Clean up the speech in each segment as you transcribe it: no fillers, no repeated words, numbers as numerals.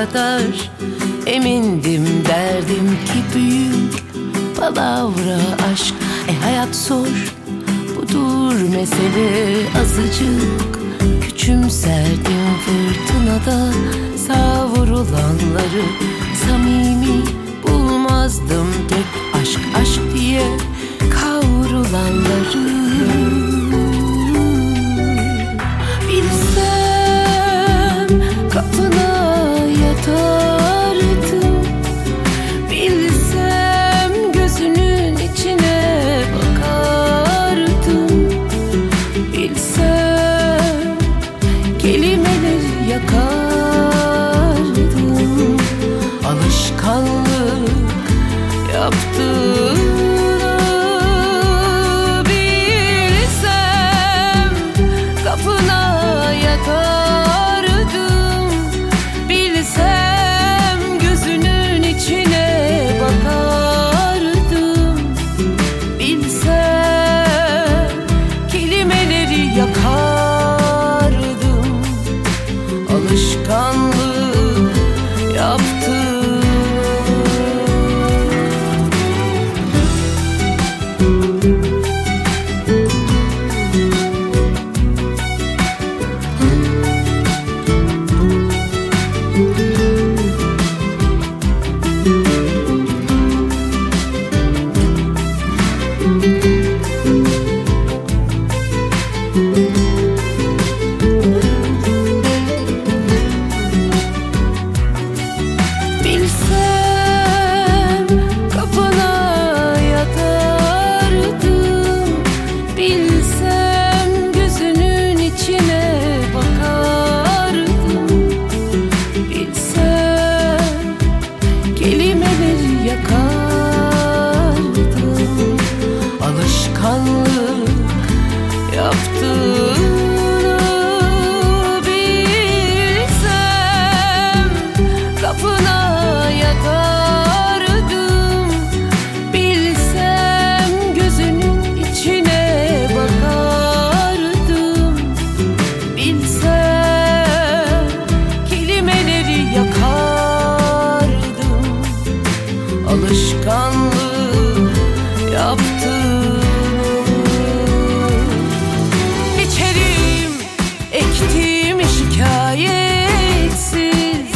kadar emindim, derdim ki büyük palavra aşk. Hayat zor, budur mesele azıcık. Küçümserdim fırtınada savrulanları, samimi bulmazdım tek aşk aşk diye kavrulanları. Bilsem kapına yatardım, bilsem gözünün içine bakardım, bilsem kelimeleri yakardım, alışkanlık yaptım. Alışkanlık yaptım. Alışkanlık yaptığını bilsem, kapına yatardım, bilsem gözünün içine bakardım, bilsem kelimeleri yakardım, alışkanlık yaptım. İçerim ektiğimi şikayetsiz,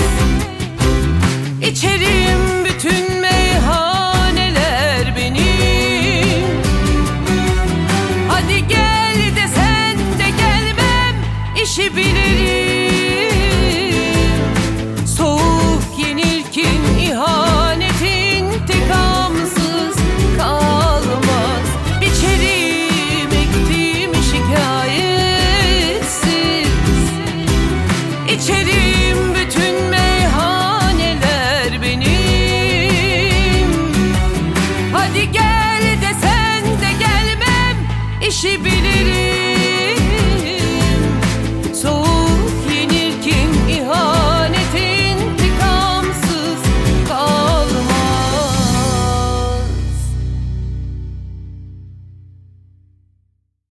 İçerim bütün meyhaneler benim. Hadi gel desen de gelmem, işi bilirim.